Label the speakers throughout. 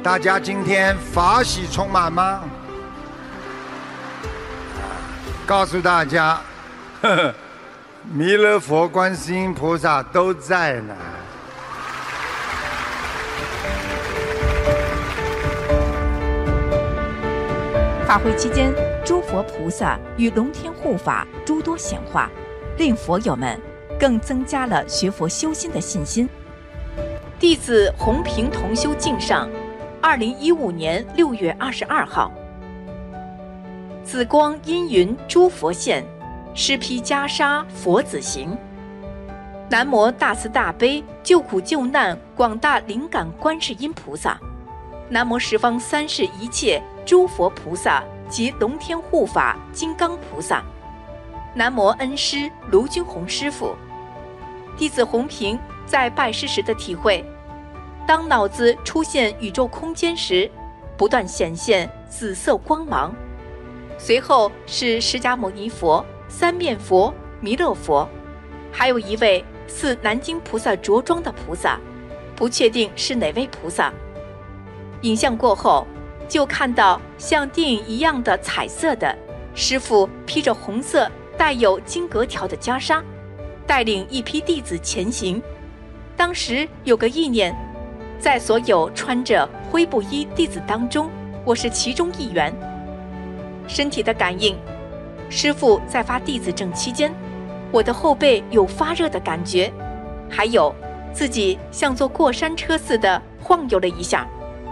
Speaker 1: 大家今天法喜充满吗？告诉大家，弥勒佛、观世音菩萨都在呢。
Speaker 2: 法会期间，诸佛菩萨与龙天护法诸多显化，令佛友们更增加了学佛修心的信心。弟子洪平同修敬上，2015年6月22号，紫光阴云诸佛现，施披袈裟佛子行。南无大慈大悲救苦救难广大灵感观世音菩萨，南无十方三世一切诸佛菩萨及龙天护法金刚菩萨，南无恩师卢军宏师父。弟子洪平在拜师时的体会，当脑子出现宇宙空间时，不断显现紫色光芒，随后是释迦牟尼佛、三面佛、弥勒佛，还有一位似南京菩萨着装的菩萨，不确定是哪位菩萨。影像过后，就看到像电影一样的彩色的师父披着红色带有金格条的袈裟，带领一批弟子前行。当时有个意念，在所有穿着灰布衣弟子当中，我是其中一员。身体的感应，师父在发弟子证期间，我的后背有发热的感觉，还有自己像坐过山车似的晃悠了一下。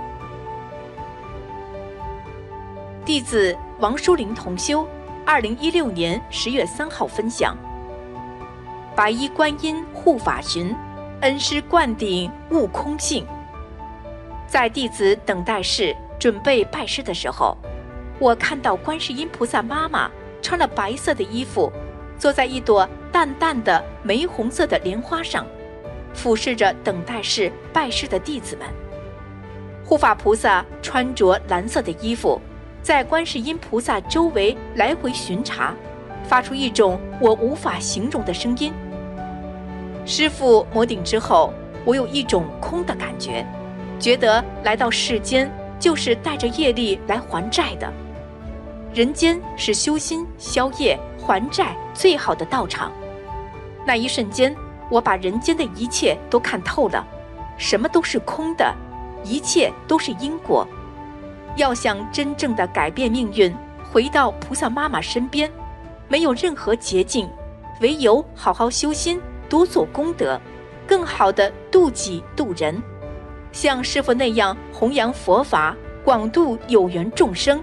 Speaker 2: 弟子王淑玲同修2016年10月3号分享：白衣观音护法巡，恩师灌顶悟空性。在弟子等待室准备拜师的时候，我看到观世音菩萨妈妈穿了白色的衣服，坐在一朵淡淡的玫红色的莲花上，俯视着等待室拜师的弟子们。护法菩萨穿着蓝色的衣服，在观世音菩萨周围来回巡查，发出一种我无法形容的声音。师父摩顶之后，我有一种空的感觉，觉得来到世间就是带着业力来还债的。人间是修心消业还债最好的道场。那一瞬间，我把人间的一切都看透了，什么都是空的，一切都是因果。要想真正的改变命运，回到菩萨妈妈身边，没有任何捷径，唯有好好修心，多做功德，更好地度己度人，像师父那样弘扬佛法，广度有缘众生。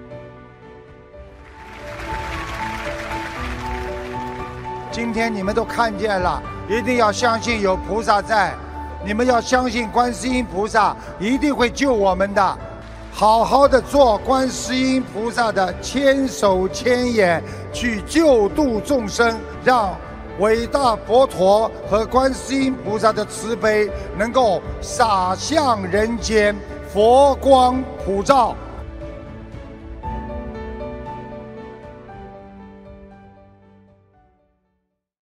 Speaker 1: 今天你们都看见了，一定要相信有菩萨在，你们要相信观世音菩萨一定会救我们的。好好的做观世音菩萨的千手千眼，去救度众生，让伟大佛陀和观世音菩萨的慈悲能够洒向人间，佛光普照。